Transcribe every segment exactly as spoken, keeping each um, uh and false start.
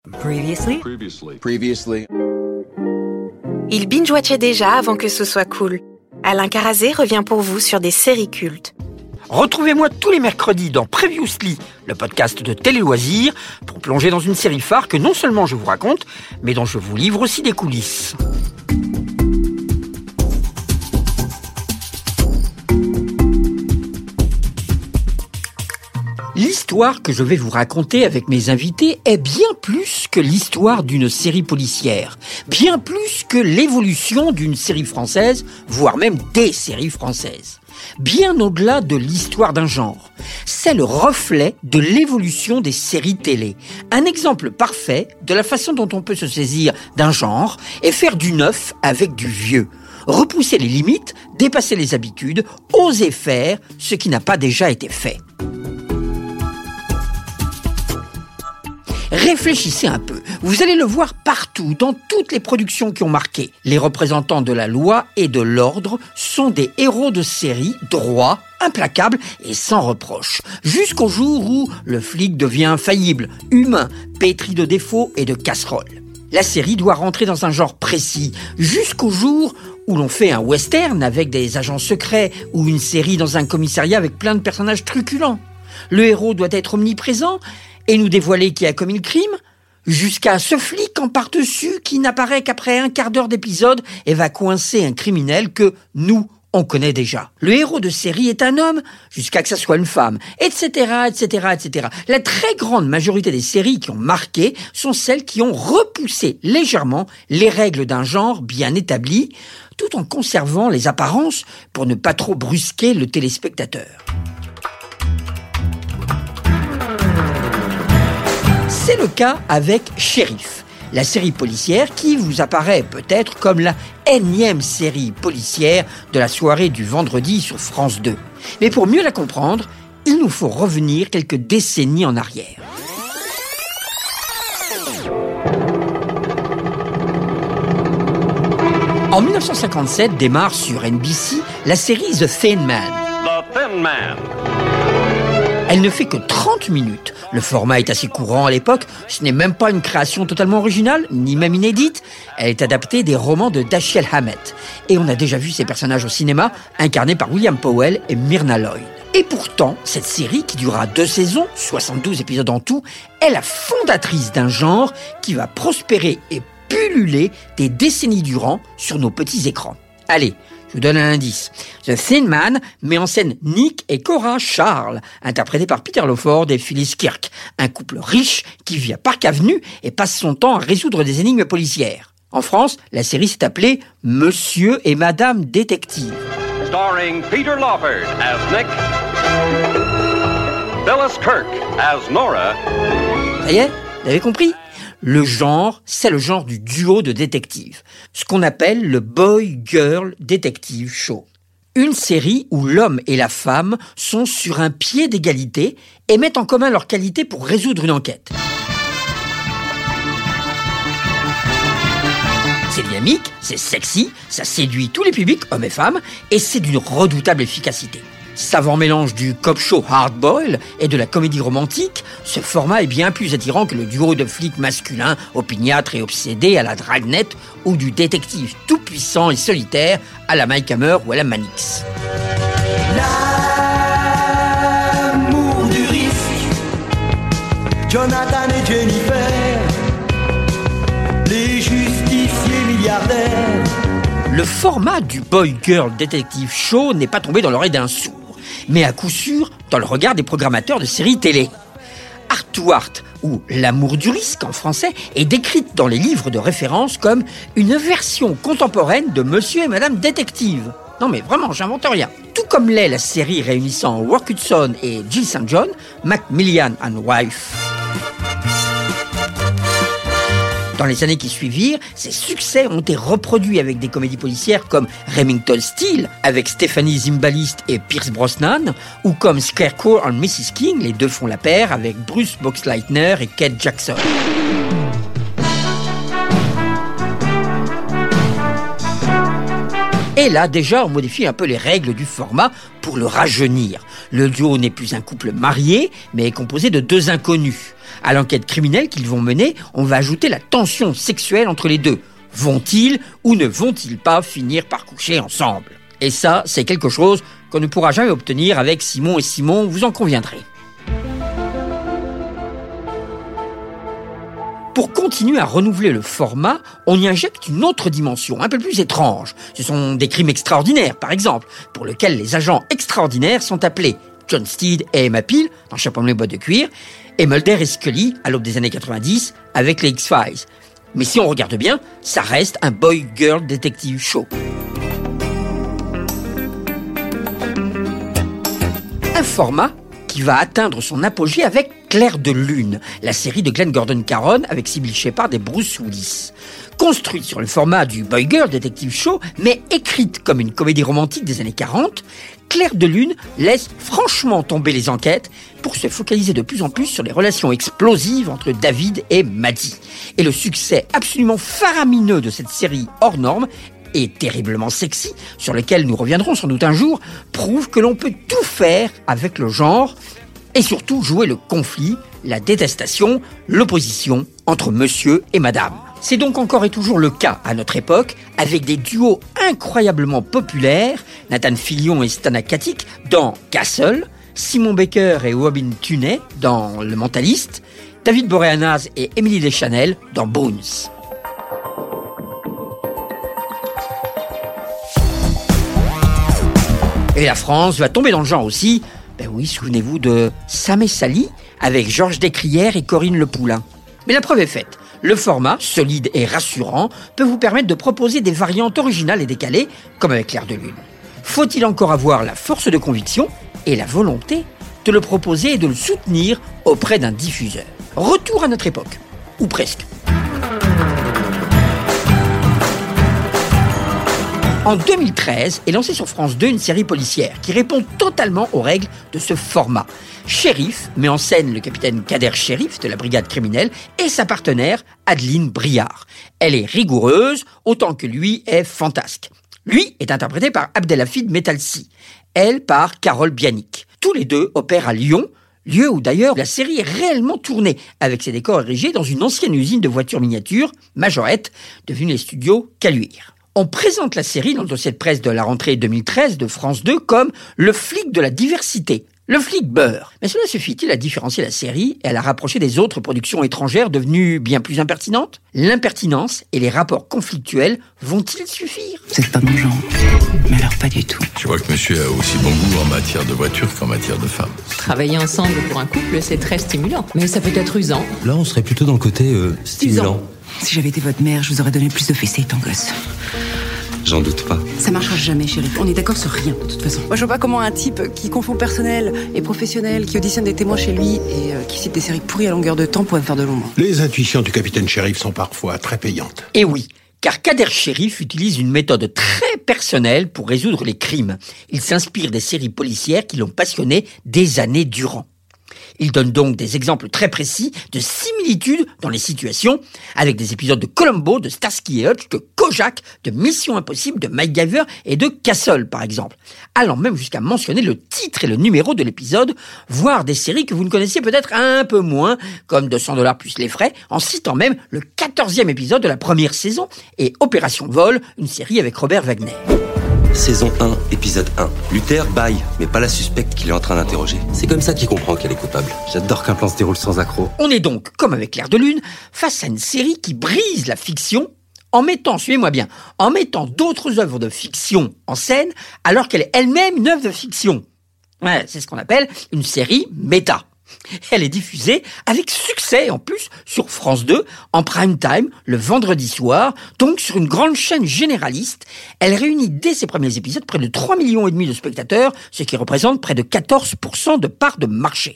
Previously. Previously. Previously. Il binge-watchait déjà avant que ce soit cool. Alain Carazé revient pour vous sur des séries cultes. Retrouvez-moi tous les mercredis dans Previously, le podcast de Télé Loisirs, pour plonger dans une série phare que non seulement je vous raconte, mais dont je vous livre aussi des coulisses. L'histoire que je vais vous raconter avec mes invités est bien plus que l'histoire d'une série policière, bien plus que l'évolution d'une série française, voire même des séries françaises. Bien au-delà de l'histoire d'un genre. C'est le reflet de l'évolution des séries télé. Un exemple parfait de la façon dont on peut se saisir d'un genre et faire du neuf avec du vieux. Repousser les limites, dépasser les habitudes, oser faire ce qui n'a pas déjà été fait. Réfléchissez un peu, vous allez le voir partout, dans toutes les productions qui ont marqué. Les représentants de la loi et de l'ordre sont des héros de série, droits, implacables et sans reproche. Jusqu'au jour où le flic devient infaillible, humain, pétri de défauts et de casseroles. La série doit rentrer dans un genre précis, jusqu'au jour où l'on fait un western avec des agents secrets ou une série dans un commissariat avec plein de personnages truculents. Le héros doit être omniprésent et nous dévoiler qui a commis le crime, jusqu'à ce flic en par-dessus qui n'apparaît qu'après un quart d'heure d'épisode et va coincer un criminel que nous, on connaît déjà. Le héros de série est un homme, jusqu'à que ça soit une femme, et cetera, et cetera, et cetera. La très grande majorité des séries qui ont marqué sont celles qui ont repoussé légèrement les règles d'un genre bien établi, tout en conservant les apparences pour ne pas trop brusquer le téléspectateur. C'est le cas avec Shérif, la série policière qui vous apparaît peut-être comme la énième série policière de la soirée du vendredi sur France deux. Mais pour mieux la comprendre, il nous faut revenir quelques décennies en arrière. En dix-neuf cent cinquante-sept démarre sur N B C la série The Thin Man. The Thin Man. Elle ne fait que trente minutes. Le format est assez courant à l'époque. Ce n'est même pas une création totalement originale, ni même inédite. Elle est adaptée des romans de Dashiell Hammett. Et on a déjà vu ces personnages au cinéma, incarnés par William Powell et Myrna Loy. Et pourtant, cette série, qui durera deux saisons, soixante-douze épisodes en tout, est la fondatrice d'un genre qui va prospérer et pulluler des décennies durant sur nos petits écrans. Allez, je vous donne un indice. The Thin Man met en scène Nick et Cora Charles, interprétés par Peter Lawford et Phyllis Kirk, un couple riche qui vit à Park Avenue et passe son temps à résoudre des énigmes policières. En France, la série s'est appelée Monsieur et Madame Détective. Starring Peter Lawford as Nick, Phyllis Kirk as Nora. Ça y est, vous avez compris ? Le genre, c'est le genre du duo de détectives, ce qu'on appelle le boy-girl detective show. Une série où l'homme et la femme sont sur un pied d'égalité et mettent en commun leurs qualités pour résoudre une enquête. C'est dynamique, c'est sexy, ça séduit tous les publics, hommes et femmes, et c'est d'une redoutable efficacité. Savant mélange du cop show hard-boil et de la comédie romantique, ce format est bien plus attirant que le duo de flics masculins opiniâtres et obsédés à la Dragnet ou du détective tout-puissant et solitaire à la Mike Hammer ou à la Mannix. L'amour du risque, Jonathan et Jennifer, les justiciers milliardaires. Le format du boy-girl detective show n'est pas tombé dans l'oreille d'un sourd, mais à coup sûr dans le regard des programmateurs de séries télé. Art to Art, ou L'amour du risque en français, est décrite dans les livres de référence comme une version contemporaine de Monsieur et Madame Détective. Non mais vraiment, j'invente rien. Tout comme l'est la série réunissant Rock Hudson et Jill Saint John, Macmillan and Wife. Dans les années qui suivirent, ces succès ont été reproduits avec des comédies policières comme Remington Steele avec Stephanie Zimbalist et Pierce Brosnan, ou comme Scarecrow and missus King, les deux font la paire avec Bruce Boxleitner et Kate Jackson. Et là, déjà, on modifie un peu les règles du format pour le rajeunir. Le duo n'est plus un couple marié, mais est composé de deux inconnus. À l'enquête criminelle qu'ils vont mener, on va ajouter la tension sexuelle entre les deux. Vont-ils ou ne vont-ils pas finir par coucher ensemble ? Et ça, c'est quelque chose qu'on ne pourra jamais obtenir avec Simon et Simon, vous en conviendrez. Pour continuer à renouveler le format, on y injecte une autre dimension, un peu plus étrange. Ce sont des crimes extraordinaires, par exemple, pour lesquels les agents extraordinaires sont appelés John Steed et Emma Peel, dans Chapeau melon et boîte de cuir, et Mulder et Scully, à l'aube des années quatre-vingt-dix, avec les X-Files. Mais si on regarde bien, ça reste un boy-girl detective show. Un format qui va atteindre son apogée avec Clair de Lune, la série de Glenn Gordon Caron avec Sybil Shepherd et Bruce Willis. Construite sur le format du Boy Girl Detective Show, mais écrite comme une comédie romantique des années quarante, Clair de Lune laisse franchement tomber les enquêtes pour se focaliser de plus en plus sur les relations explosives entre David et Maddie. Et le succès absolument faramineux de cette série hors norme et terriblement sexy, sur lequel nous reviendrons sans doute un jour, prouve que l'on peut tout faire avec le genre et surtout jouer le conflit, la détestation, l'opposition entre monsieur et madame. C'est donc encore et toujours le cas à notre époque, avec des duos incroyablement populaires, Nathan Fillion et Stana Katic dans Castle, Simon Baker et Robin Tunney dans Le Mentaliste, David Boreanaz et Emily Deschanel dans Bones. Et la France va tomber dans le genre aussi. Ben oui, souvenez-vous de Sam et Sally avec Georges Descrières et Corinne Le Poulain. Mais la preuve est faite. Le format, solide et rassurant, peut vous permettre de proposer des variantes originales et décalées, comme avec Clair de Lune. Faut-il encore avoir la force de conviction et la volonté de le proposer et de le soutenir auprès d'un diffuseur ? Retour à notre époque. Ou presque. En deux mille treize est lancée sur France deux une série policière qui répond totalement aux règles de ce format. Shérif met en scène le capitaine Kader Shérif de la brigade criminelle et sa partenaire Adeline Briard. Elle est rigoureuse autant que lui est fantasque. Lui est interprété par Abdelhafid Metalsi, elle par Carole Bianic. Tous les deux opèrent à Lyon, lieu où d'ailleurs la série est réellement tournée avec ses décors érigés dans une ancienne usine de voitures miniatures, Majorette, devenue les studios Caluire. On présente la série dans le dossier de presse de la rentrée deux mille treize de France deux comme le flic de la diversité, le flic beurre. Mais cela suffit-il à différencier la série et à la rapprocher des autres productions étrangères devenues bien plus impertinentes ? L'impertinence et les rapports conflictuels vont-ils suffire ? C'est pas mon genre, mais alors pas du tout. Je vois que monsieur a aussi bon goût en matière de voiture qu'en matière de femme. Travailler ensemble pour un couple, c'est très stimulant, mais ça peut être usant. Là, on serait plutôt dans le côté euh, stimulant. Si j'avais été votre mère, je vous aurais donné plus de fessées, ton gosse. J'en doute pas. Ça marchera jamais, chérie. On est d'accord sur rien, de toute façon. Moi, je vois pas comment un type qui confond personnel et professionnel, qui auditionne des témoins chez lui et euh, qui cite des séries pourries à longueur de temps pourrait me faire de l'ombre. Les intuitions du capitaine Shérif sont parfois très payantes. Et oui, car Kader Shérif utilise une méthode très personnelle pour résoudre les crimes. Il s'inspire des séries policières qui l'ont passionné des années durant. Il donne donc des exemples très précis de similitudes dans les situations, avec des épisodes de Columbo, de Starsky et Hutch, de Kojak, de Mission Impossible, de MacGyver et de Castle, par exemple. Allant même jusqu'à mentionner le titre et le numéro de l'épisode, voire des séries que vous ne connaissiez peut-être un peu moins, comme deux cents dollars plus les frais, en citant même le quatorzième épisode de la première saison et Opération Vol, une série avec Robert Wagner. Saison un, épisode un. Luther baille, mais pas la suspecte qu'il est en train d'interroger. C'est comme ça qu'il comprend qu'elle est coupable. J'adore qu'un plan se déroule sans accroc. On est donc, comme avec Clair de Lune, face à une série qui brise la fiction en mettant, suivez-moi bien, en mettant d'autres œuvres de fiction en scène alors qu'elle est elle-même une œuvre de fiction. Ouais, c'est ce qu'on appelle une série méta. Elle est diffusée avec succès en plus sur France deux en prime time le vendredi soir, donc sur une grande chaîne généraliste. Elle réunit dès ses premiers épisodes près de trois millions et demi de spectateurs, ce qui représente près de quatorze pour cent de part de marché.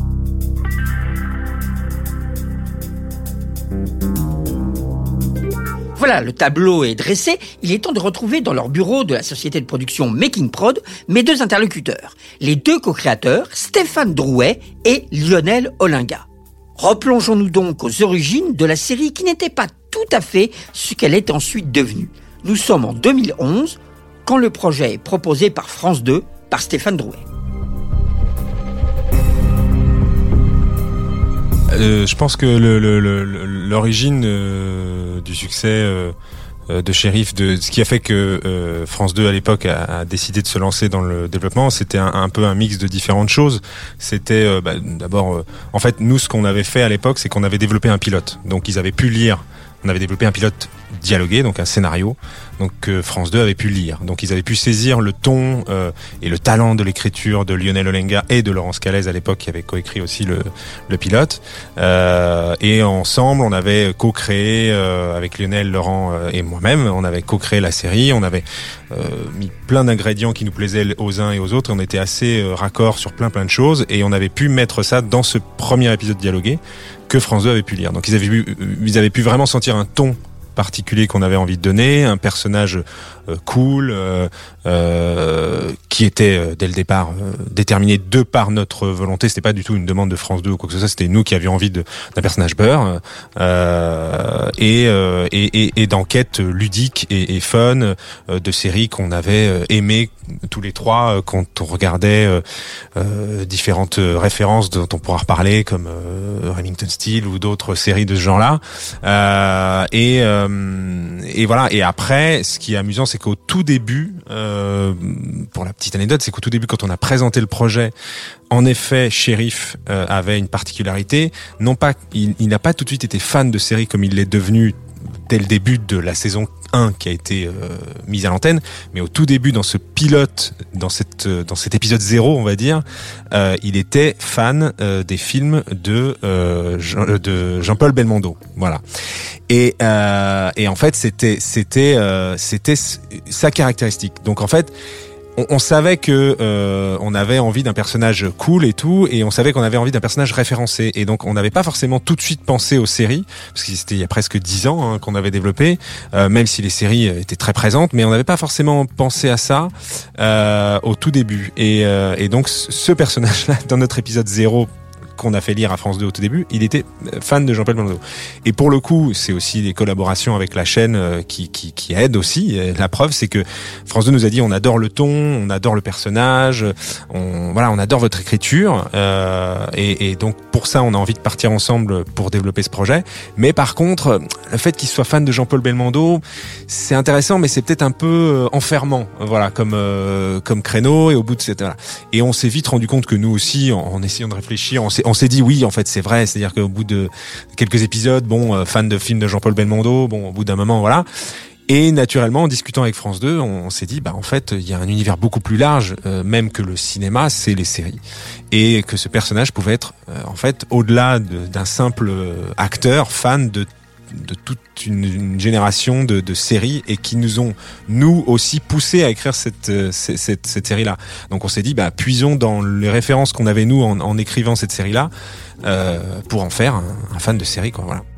Voilà, le tableau est dressé, il est temps de retrouver dans leur bureau de la société de production Making Prod mes deux interlocuteurs, les deux co-créateurs, Stéphane Drouet et Lionel Olinga. Replongeons-nous donc aux origines de la série qui n'était pas tout à fait ce qu'elle est ensuite devenue. Nous sommes en deux mille onze, quand le projet est proposé par France deux, par Stéphane Drouet. Euh, je pense que le, le, le, l'origine euh, du succès euh, de Shérif, de ce qui a fait que euh, France deux à l'époque a, a décidé de se lancer dans le développement, c'était un, un peu un mix de différentes choses. C'était euh, bah, d'abord, euh, en fait, nous ce qu'on avait fait à l'époque, c'est qu'on avait développé un pilote. Donc ils avaient pu lire. On avait développé un pilote dialogué, donc un scénario, donc que France deux avait pu lire. Donc ils avaient pu saisir le ton euh, et le talent de l'écriture de Lionel Olenga et de Laurence Calès à l'époque, qui avait coécrit aussi le, le pilote. Euh, et ensemble, on avait co-créé euh, avec Lionel, Laurent euh, et moi-même, on avait co-créé la série. On avait euh, mis plein d'ingrédients qui nous plaisaient aux uns et aux autres. Et on était assez euh, raccord sur plein plein de choses, et on avait pu mettre ça dans ce premier épisode dialogué que France deux avait pu lire. Donc ils avaient pu, ils avaient pu vraiment sentir un ton particulier qu'on avait envie de donner, un personnage euh, cool, euh, euh, qui était euh, dès le départ euh, déterminé de par notre volonté. C'était pas du tout une demande de France deux ou quoi que ce soit. C'était nous qui avions envie de, d'un personnage beurre euh, et, euh, et, et, et d'enquête ludique et, et fun, euh, de séries qu'on avait euh, aimé tous les trois euh, quand on regardait euh, euh, différentes références dont on pourra reparler, comme euh, Remington Steele ou d'autres séries de ce genre-là. Euh, et euh, et voilà. Et après, ce qui est amusant, c'est qu'au tout début, euh, pour la petite anecdote, c'est qu'au tout début, quand on a présenté le projet, en effet, Shérif euh, avait une particularité. Non pas, il, il n'a pas tout de suite été fan de série comme il l'est devenu dès le début de la saison un qui a été euh, mise à l'antenne, mais au tout début, dans ce pilote, dans cette dans cet épisode zéro, on va dire, euh, il était fan euh, des films de euh, Jean, de Jean-Paul Belmondo, voilà. Et euh, et en fait, c'était c'était euh, c'était sa caractéristique. Donc en fait, On, on savait que euh, on avait envie d'un personnage cool et tout, et on savait qu'on avait envie d'un personnage référencé. Et donc on n'avait pas forcément tout de suite pensé aux séries, parce que c'était il y a presque dix ans hein, qu'on avait développé, euh, même si les séries étaient très présentes, mais on n'avait pas forcément pensé à ça euh, au tout début. Et, euh, et donc ce personnage-là, dans notre épisode zéro, qu'on a fait lire à France deux au tout début, il était fan de Jean-Paul Belmondo. Et pour le coup, c'est aussi des collaborations avec la chaîne qui, qui, qui aident aussi. La preuve, c'est que France deux nous a dit on adore le ton, on adore le personnage, on, voilà, on adore votre écriture. Euh, et, et donc pour ça, on a envie de partir ensemble pour développer ce projet. Mais par contre, le fait qu'il soit fan de Jean-Paul Belmondo, c'est intéressant, mais c'est peut-être un peu enfermant, voilà, comme euh, comme créneau. Et au bout de cette, voilà. Et on s'est vite rendu compte que nous aussi, en, en essayant de réfléchir, on s'est on s'est dit oui, en fait, c'est vrai. C'est-à-dire qu'au bout de quelques épisodes, bon, euh, fan de films de Jean-Paul Belmondo, bon, au bout d'un moment, voilà. Et naturellement, en discutant avec France deux, on, on s'est dit, bah en fait, il y a un univers beaucoup plus large, euh, même que le cinéma, c'est les séries, et que ce personnage pouvait être, euh, en fait, au-delà de, d'un simple acteur fan de de toute une, une génération de, de séries, et qui nous ont nous aussi poussé à écrire cette cette, cette, cette série-là. Donc on s'est dit, bah puisons dans les références qu'on avait nous en, en écrivant cette série-là euh, pour en faire un, un fan de série, quoi. Voilà.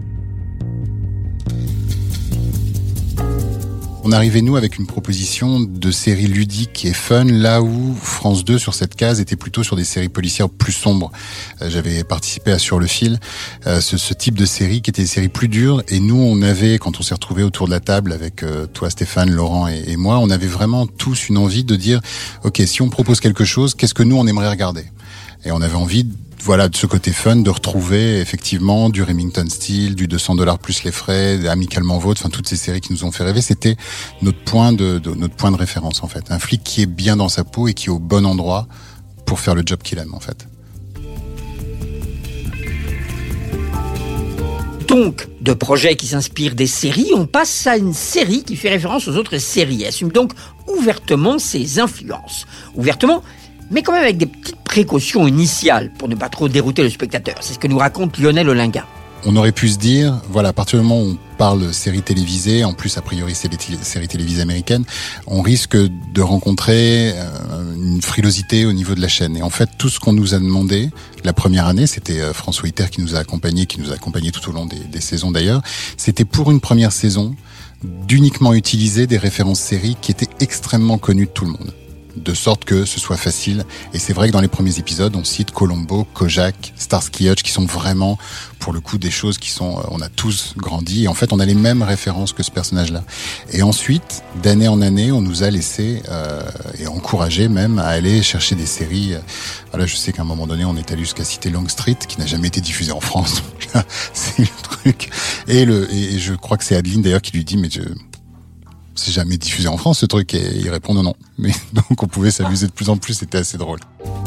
On arrivait, nous, avec une proposition de série ludique et fun, là où France deux, sur cette case, était plutôt sur des séries policières plus sombres. Euh, j'avais participé à Sur le fil, euh, ce, ce type de série qui était des séries plus dures, et nous, on avait, quand on s'est retrouvés autour de la table avec euh, toi, Stéphane, Laurent et, et moi, on avait vraiment tous une envie de dire, ok, si on propose quelque chose, qu'est-ce que nous, on aimerait regarder? Et on avait envie de voilà, de ce côté fun, de retrouver effectivement du Remington Steele, du deux cents dollars plus les frais, Amicalement Vôtre, enfin toutes ces séries qui nous ont fait rêver. C'était notre point de, de notre point de référence en fait. Un flic qui est bien dans sa peau et qui est au bon endroit pour faire le job qu'il aime en fait. Donc, de projets qui s'inspirent des séries, on passe à une série qui fait référence aux autres séries et assume donc ouvertement ses influences. Ouvertement, mais quand même avec des petites précautions initiales pour ne pas trop dérouter le spectateur. C'est ce que nous raconte Lionel Olenga. On aurait pu se dire, voilà, à partir du moment où on parle séries télévisées, en plus a priori c'est les t- séries télévisées américaines, on risque de rencontrer euh, une frilosité au niveau de la chaîne. Et en fait, tout ce qu'on nous a demandé la première année, c'était euh, François Hutter qui nous a accompagnés, qui nous a accompagnés tout au long des, des saisons d'ailleurs, c'était pour une première saison d'uniquement utiliser des références séries qui étaient extrêmement connues de tout le monde. de sorte que ce soit facile. Et c'est vrai que dans les premiers épisodes, on cite Columbo, Kojak, Starsky et Hutch, qui sont vraiment, pour le coup, des choses qui sont, on a tous grandi, et en fait, on a les mêmes références que ce personnage-là. Et ensuite, d'année en année, on nous a laissé, euh, et encouragé même, à aller chercher des séries. Voilà, je sais qu'à un moment donné, on est allé jusqu'à citer Longstreet, qui n'a jamais été diffusé en France. C'est le truc. Et le, et je crois que c'est Adeline, d'ailleurs, qui lui dit, mais je, c'est jamais diffusé en France, ce truc, et il répond non, non. Mais donc, on pouvait s'amuser de plus en plus, c'était assez drôle.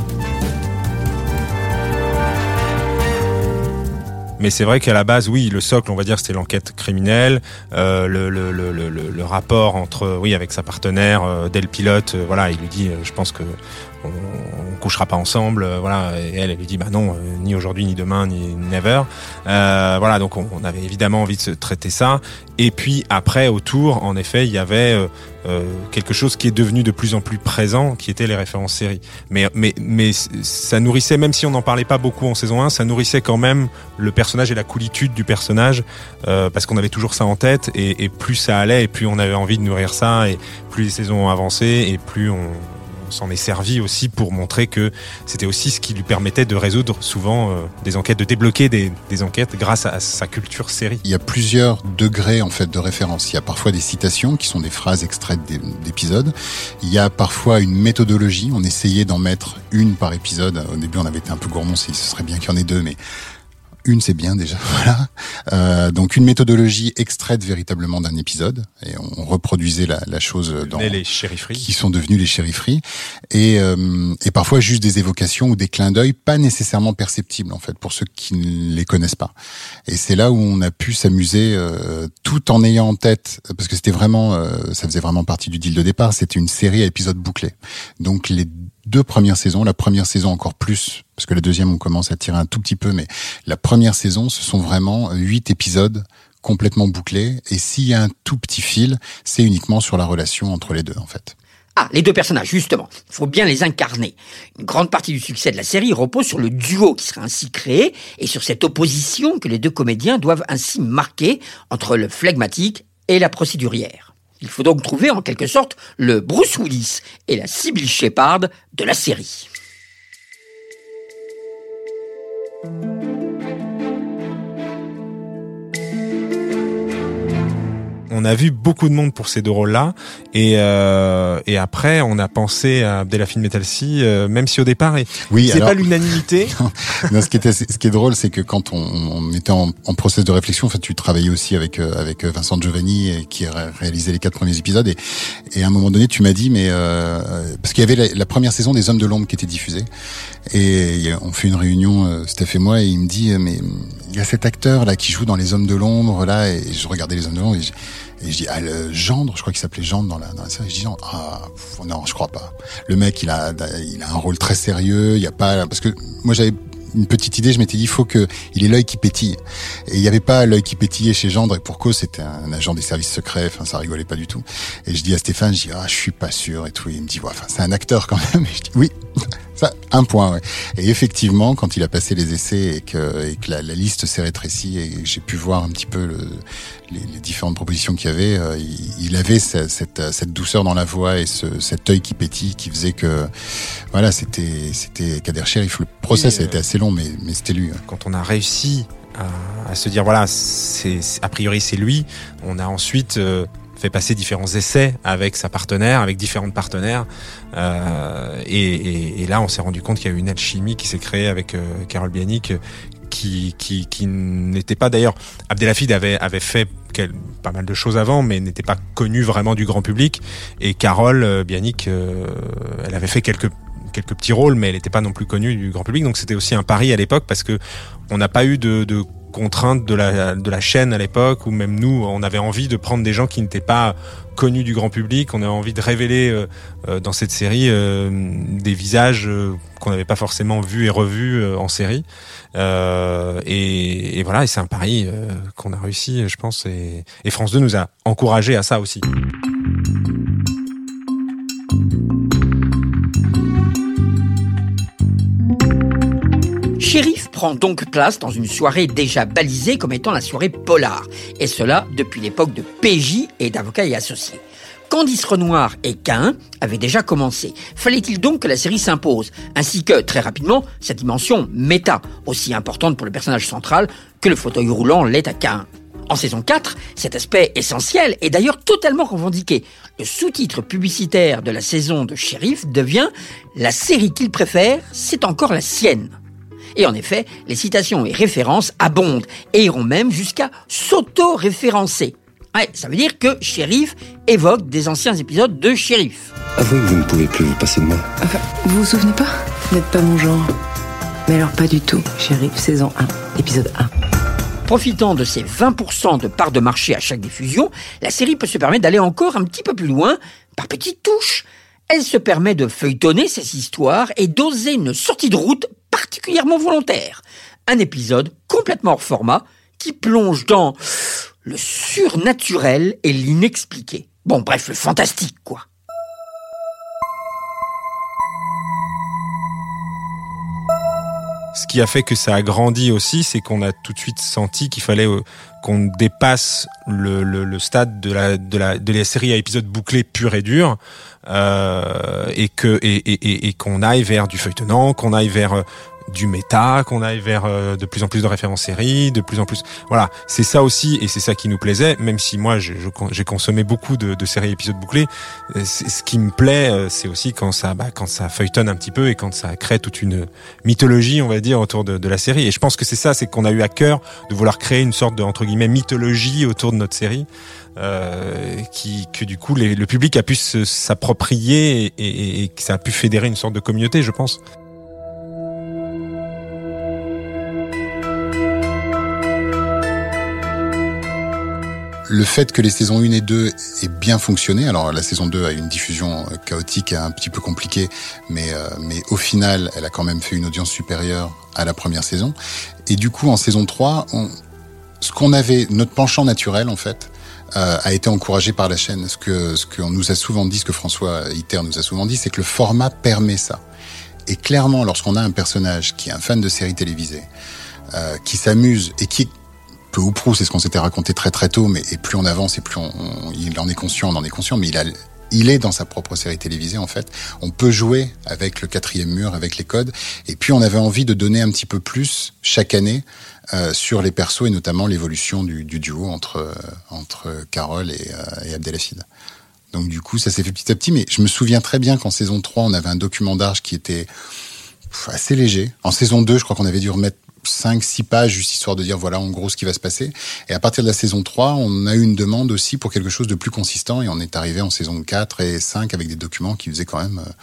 Mais c'est vrai qu'à la base, oui, le socle, on va dire, c'était l'enquête criminelle, euh, le, le, le, le, le rapport entre, oui, avec sa partenaire, euh, dès le pilote, euh, voilà, il lui dit, euh, je pense que on, on couchera pas ensemble, euh, voilà, et elle, elle lui dit, bah non, euh, ni aujourd'hui, ni demain, ni never, euh, voilà, donc on, on avait évidemment envie de se traiter ça, et puis après, autour, en effet, il y avait euh, euh, quelque chose qui est devenu de plus en plus présent, qui était les références séries, mais mais mais ça nourrissait, même si on n'en parlait pas beaucoup en saison un, ça nourrissait quand même le personnage et la coolitude du personnage, euh, parce qu'on avait toujours ça en tête, et, et plus ça allait, et plus on avait envie de nourrir ça, et plus les saisons ont avancé, et plus on, on s'en est servi aussi pour montrer que c'était aussi ce qui lui permettait de résoudre souvent euh, des enquêtes, de débloquer des, des enquêtes grâce à sa culture série. Il y a plusieurs degrés en fait de référence. Il y a parfois des citations qui sont des phrases extraites d'épisodes. Il y a parfois une méthodologie. On essayait d'en mettre une par épisode. Au début, on avait été un peu gourmand, ce serait bien qu'il y en ait deux, mais une, c'est bien déjà, voilà. Euh, donc une méthodologie extraite véritablement d'un épisode, et on reproduisait la, la chose dans les chérifferie, qui sont devenues les chérifferie, et euh, et parfois juste des évocations ou des clins d'œil pas nécessairement perceptibles en fait pour ceux qui ne les connaissent pas. Et c'est là où on a pu s'amuser euh, tout en ayant en tête, parce que c'était vraiment, euh, ça faisait vraiment partie du deal de départ. C'était une série à épisodes bouclés, donc les deux premières saisons, la première saison encore plus, parce que la deuxième on commence à tirer un tout petit peu, mais la première saison, ce sont vraiment huit épisodes complètement bouclés, et s'il y a un tout petit fil, c'est uniquement sur la relation entre les deux en fait. Ah, les deux personnages, justement, il faut bien les incarner. Une grande partie du succès de la série repose sur le duo qui sera ainsi créé, et sur cette opposition que les deux comédiens doivent ainsi marquer entre le flegmatique et la procédurière. Il faut donc trouver en quelque sorte le Bruce Willis et la Sybil Shepherd de la série. On a vu beaucoup de monde pour ces deux rôles-là, et euh, et après on a pensé à Abdelafine Metalsi, euh, même si au départ et oui, c'est alors, pas l'unanimité. non, ce qui était, ce qui est drôle, c'est que quand on, on était en, en process de réflexion, en fait, tu travaillais aussi avec euh, avec Vincent Giovanni qui a réalisé les quatre premiers épisodes, et et à un moment donné, tu m'as dit, mais euh, parce qu'il y avait la, la première saison des Hommes de l'ombre qui était diffusée, et on fait une réunion, euh, Steph et moi, et il me dit, mais il y a cet acteur là qui joue dans les Hommes de l'ombre là, et je regardais les Hommes de l'ombre, et je, et je dis, ah, le Gendre, je crois qu'il s'appelait Gendre dans la, dans la série. Je dis, non, ah, pff, non, je crois pas. Le mec, il a, il a un rôle très sérieux. Il y a pas, parce que moi, j'avais une petite idée, je m'étais dit, il faut que, il ait l'œil qui pétille. Et il y avait pas l'œil qui pétillait chez Gendre, et pour cause, c'était un agent des services secrets, enfin, ça rigolait pas du tout. Et je dis à Stéphane, je dis, ah, je suis pas sûr, et tout. Et il me dit, ouais, enfin, c'est un acteur quand même. Et je dis, oui. Ça, un point, ouais. Et effectivement, quand il a passé les essais et que, et que la, la liste s'est rétrécie et que j'ai pu voir un petit peu le, les, les différentes propositions qu'il y avait, euh, il, il avait cette, cette, cette douceur dans la voix et ce, cet œil qui pétille qui faisait que, voilà, c'était, c'était Kader Cherif. Le process oui, a été assez long, mais, mais c'était lui. Quand on a réussi à, à se dire, voilà, c'est, a priori c'est lui, on a ensuite euh, fait passer différents essais avec sa partenaire, avec différentes partenaires, euh, et, et, et là on s'est rendu compte qu'il y a eu une alchimie qui s'est créée avec euh, Carole Bianic, qui qui qui n'était pas, d'ailleurs, Abdelhafid avait avait fait quel, pas mal de choses avant, mais n'était pas connue vraiment du grand public, et Carole euh, Bianic, euh, elle avait fait quelques quelques petits rôles, mais elle n'était pas non plus connue du grand public, donc c'était aussi un pari à l'époque, parce que on n'a pas eu de, de contraintes de la de la chaîne à l'époque, ou même nous, on avait envie de prendre des gens qui n'étaient pas connus du grand public. On avait envie de révéler euh, euh, dans cette série euh, des visages euh, qu'on n'avait pas forcément vus et revus euh, en série. Euh, et, et voilà, et c'est un pari euh, qu'on a réussi, je pense. Et, et France deux nous a encouragés à ça aussi. Cherif prend donc place dans une soirée déjà balisée comme étant la soirée polar, et cela depuis l'époque de P J et d'Avocats et Associés. Candice Renoir et Caïn avaient déjà commencé. Fallait-il donc que la série s'impose, ainsi que, très rapidement, sa dimension méta, aussi importante pour le personnage central que le fauteuil roulant l'est à Caïn. En saison quatre, cet aspect essentiel est d'ailleurs totalement revendiqué. Le sous-titre publicitaire de la saison de Shérif devient « La série qu'il préfère, c'est encore la sienne ». Et en effet, les citations et références abondent et iront même jusqu'à s'auto-référencer. Ouais, ça veut dire que Shérif évoque des anciens épisodes de Shérif. Avouez que vous ne pouvez plus vous passer de moi. Enfin, vous vous souvenez pas ? Vous n'êtes pas mon genre. Mais alors pas du tout. Shérif, saison un, épisode un. Profitant de ses vingt pour cent de parts de marché à chaque diffusion, la série peut se permettre d'aller encore un petit peu plus loin, par petites touches. Elle se permet de feuilletonner ses histoires et d'oser une sortie de route particulièrement volontaire. Un épisode complètement hors format qui plonge dans le surnaturel et l'inexpliqué. Bon, bref, le fantastique, quoi. Ce qui a fait que ça a grandi aussi, c'est qu'on a tout de suite senti qu'il fallait euh, qu'on dépasse le, le, le stade de la, de la, de la série à épisodes bouclés pur et dur, euh, et que et, et, et, et qu'on aille vers du feuilletonnant, qu'on aille vers euh, du méta, qu'on aille vers euh, de plus en plus de références séries, de plus en plus. Voilà, c'est ça aussi, et c'est ça qui nous plaisait. Même si moi, je, je, j'ai consommé beaucoup de, de séries épisodes bouclés, c'est, ce qui me plaît, c'est aussi quand ça, bah, quand ça feuilletonne un petit peu et quand ça crée toute une mythologie, on va dire, autour de, de la série. Et je pense que c'est ça, c'est qu'on a eu à cœur de vouloir créer une sorte de entre guillemets mythologie autour de notre série. Euh, qui, que du coup les, le public a pu se, s'approprier et, et, et que ça a pu fédérer une sorte de communauté, je pense. Le fait que les saisons un et deux aient bien fonctionné, alors la saison deux a une diffusion chaotique et un petit peu compliquée, mais, euh, mais au final, elle a quand même fait une audience supérieure à la première saison. Et du coup, en saison trois, on, ce qu'on avait, notre penchant naturel en fait, euh, a été encouragé par la chaîne. Ce que, ce qu'on nous a souvent dit, ce que François Iter nous a souvent dit, c'est que le format permet ça. Et clairement, lorsqu'on a un personnage qui est un fan de séries télévisées, euh, qui s'amuse et qui peu ou prou, c'est ce qu'on s'était raconté très très tôt, mais et plus on avance et plus on, on, il en est conscient, on en est conscient, mais il a, il est dans sa propre série télévisée en fait. On peut jouer avec le quatrième mur, avec les codes, et puis on avait envie de donner un petit peu plus chaque année euh, sur les persos et notamment l'évolution du, du duo entre euh, entre Carole et, euh, et Abdelhafid. Donc du coup, ça s'est fait petit à petit, mais je me souviens très bien qu'en saison trois, on avait un document d'Arche qui était assez léger. En saison deux, je crois qu'on avait dû remettre cinq six pages, juste histoire de dire voilà en gros ce qui va se passer. Et à partir de la saison trois, on a eu une demande aussi pour quelque chose de plus consistant et on est arrivé en saison quatre et cinq avec des documents qui faisaient quand même euh,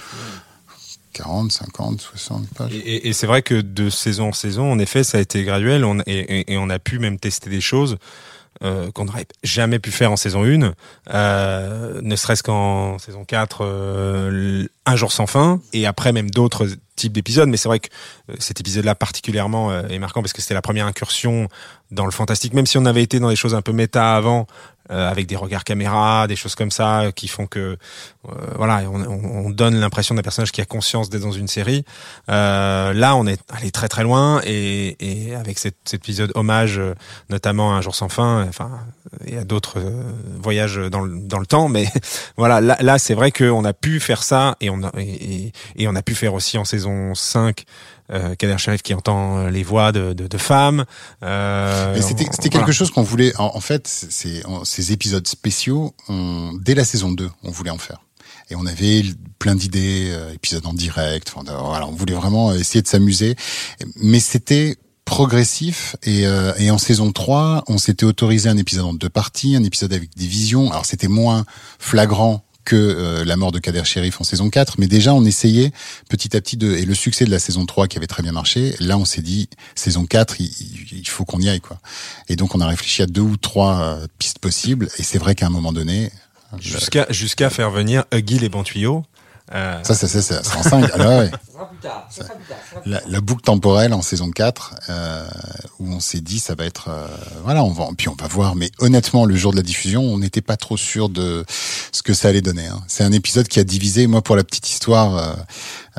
quarante, cinquante, soixante pages. Et, et c'est vrai que de saison en saison, en effet, ça a été graduel on, et, et, et on a pu même tester des choses Euh, qu'on n'aurait jamais pu faire en saison un, euh, ne serait-ce qu'en saison quatre, euh, Un jour sans fin, et après même d'autres types d'épisodes, mais c'est vrai que euh, cet épisode-là particulièrement euh, est marquant parce que c'était la première incursion dans le fantastique, même si on avait été dans des choses un peu méta avant, euh, avec des regards caméra, des choses comme ça, euh, qui font que euh, voilà, on, on, on donne l'impression d'un personnage qui a conscience d'être dans une série. Euh, là, on est allé très très loin, et, et avec cet, cet épisode hommage, euh, notamment à Un jour sans fin, enfin, et à d'autres euh, voyages dans le, dans le temps, mais voilà, là, là c'est vrai qu'on a pu faire ça, et on a, et, et on a pu faire aussi en saison cinq Euh, Kader Cherif qui entend les voix de, de, de femmes. Euh, Mais c'était, c'était quelque voilà. chose qu'on voulait. En, en fait, c'est, on, ces épisodes spéciaux, on, dès la saison deux, on voulait en faire. Et on avait plein d'idées, euh, épisodes en direct. Enfin, voilà, on voulait vraiment essayer de s'amuser. Mais c'était progressif. Et, euh, et en saison trois, on s'était autorisé un épisode en deux parties, un épisode avec des visions. Alors c'était moins flagrant que euh, la mort de Kader Cherif en saison quatre, mais déjà on essayait petit à petit de, et le succès de la saison trois qui avait très bien marché, là on s'est dit saison quatre, il, il faut qu'on y aille quoi. Et donc on a réfléchi à deux ou trois euh, pistes possibles, et c'est vrai qu'à un moment donné jusqu'à le... jusqu'à faire venir Huggy les bons tuyaux. Euh... Ça, ça, ça, ça, c'est en cinq. Alors, ouais. Ça, la, la boucle temporelle en saison quatre, euh, où on s'est dit, ça va être, euh, voilà, on va, puis on va voir. Mais honnêtement, le jour de la diffusion, on n'était pas trop sûr de ce que ça allait donner. Hein. C'est un épisode qui a divisé. Moi, pour la petite histoire, euh,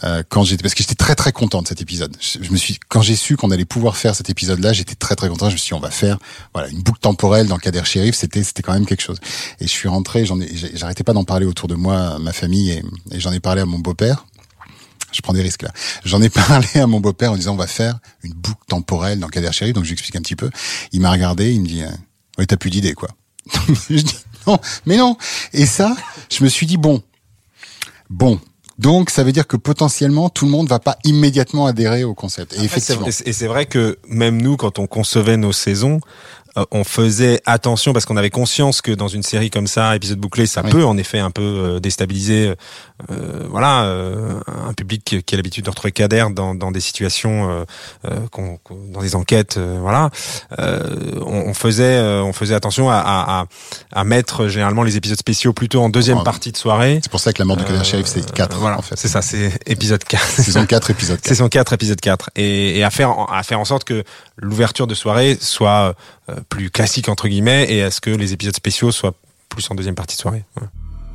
euh, quand j'étais, parce que j'étais très très content de cet épisode. Je, je me suis, quand j'ai su qu'on allait pouvoir faire cet épisode-là, j'étais très très content. Je me suis dit, on va faire, voilà, une boucle temporelle dans Kader Chérif. C'était, c'était quand même quelque chose. Et je suis rentré, j'en ai, j'arrêtais pas d'en parler autour de moi, ma famille, et, et j'en ai parlé à mon beau-père. Je prends des risques là. J'en ai parlé à mon beau-père en disant, on va faire une boucle temporelle dans Kader Chérif. Donc je lui explique un petit peu. Il m'a regardé, il me dit, ouais, t'as plus d'idée, quoi. Je dis, non, mais non. Et ça, je me suis dit, bon, bon. Donc, ça veut dire que potentiellement, tout le monde va pas immédiatement adhérer au concept. Et Après, effectivement. C'est, et c'est vrai que même nous, quand on concevait nos saisons, euh, on faisait attention parce qu'on avait conscience que dans une série comme ça, épisode bouclé, ça oui. peut en effet un peu euh, déstabiliser, euh, voilà, euh, un public qui, qui a l'habitude de retrouver Kader dans, dans des situations, euh, euh, qu'on, qu'on, dans des enquêtes, euh, voilà. Euh, on, on faisait, euh, on faisait attention à, à, à mettre généralement les épisodes spéciaux plutôt en deuxième oh, partie de soirée. C'est pour ça que la mort de Kader euh, Chérif, c'est quatre. Voilà, en fait. C'est ça, c'est épisode quatre. Saison quatre, épisode quatre. Saison quatre, épisode quatre. Et, et à faire, à faire en sorte que l'ouverture de soirée soit euh, plus classique entre guillemets et à ce que les épisodes spéciaux soient plus en deuxième partie de soirée. Ouais.